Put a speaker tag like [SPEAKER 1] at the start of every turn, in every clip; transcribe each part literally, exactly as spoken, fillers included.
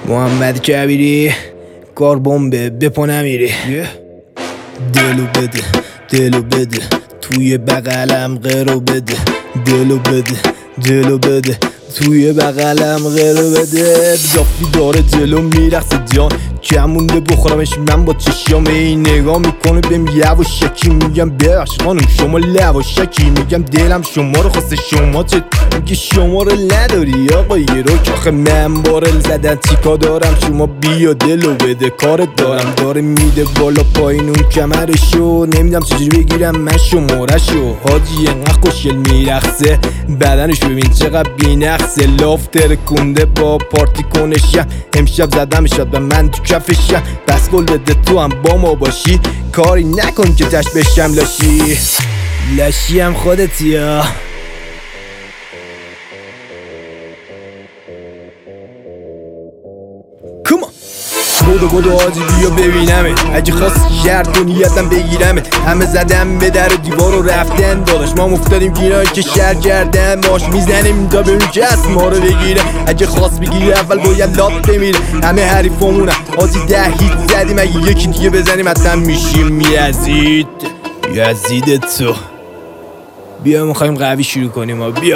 [SPEAKER 1] محمد کبیری کار بمبه بپا نمیری. دلو بده دلو بده توی بغلم غیرو بده. دلو بده دلو بده توی بغلم غیرو بده. دافی داره جلو میرخصه جان کمونده بخورمش من با چشام این نگاه میکنه بهم یواشکی. میگم ببخش خانم شما لواشکی. میگم دلم شما رو خواسته شما چه میگه شما رو نداری آقای رو که آخه من بارل زدن چیکار دارم. شما بیا دلو بده کارت دارم. داره میده بالا پایین اون کمرشو نمیدم چجوری بگیرم من شمارشو. حاجی انقدر خوشگل میرخصه بدنش ببین چقدر بی‌نقصه. لافتر کنده با پارتی کنشم امشب زدم شد به من تو کفشم. بس گل بده تو هم با ما باشی کاری نکن که تش بشم لاشی. لاشی هم خودتی ها. بودو بودو آجی بیا ببینمه اگه خواست شهر دنیتم بگیرمه. همه زدم به در دیوار و رفتن داداش ما مفتادیم گیرایی که شهر کردن. باش میزنیم تا ببین که از ما رو بگیره. اگه خواست بگیره اول باید لات بمیره. همه حریفامونم آجی ده هیت زدیم اگه یکی دیگه بزنیم حتما میشیم یزید. یزید تو بیا میخوایم قوی شروع کنیم ها. بیا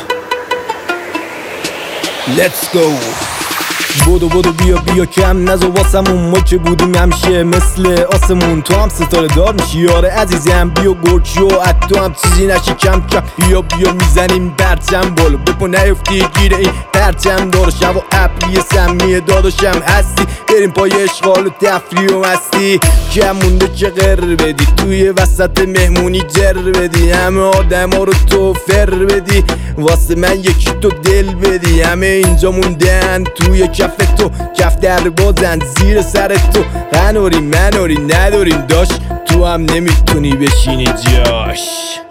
[SPEAKER 1] Let's go. بودو بودو بیا بیا کم نزو واسمون ما که بودیم همیشه مثل آسمون. تو هم ستاره دار میشی یاره عزیزم. بیا گرچی و حتی هم چیزی نشی کم کم. بیا بیا میزنیم پرچم بالا بپا نیفتی گیره این پرچم داره. شب و ابری سمیه داداشم هستی بریم پای اشغال و تفریح و مستی. کم مونده که غر بدی توی وسط مهمونی جر بدی. همه آدم ها رو تو فر بدی واسه من یکی تو دل بدی. همه اینجا موندن توی کف تو کف در بازن زیر سر تو. قناری مناری نداریم داشت تو هم نمیتونی بشینی جاش.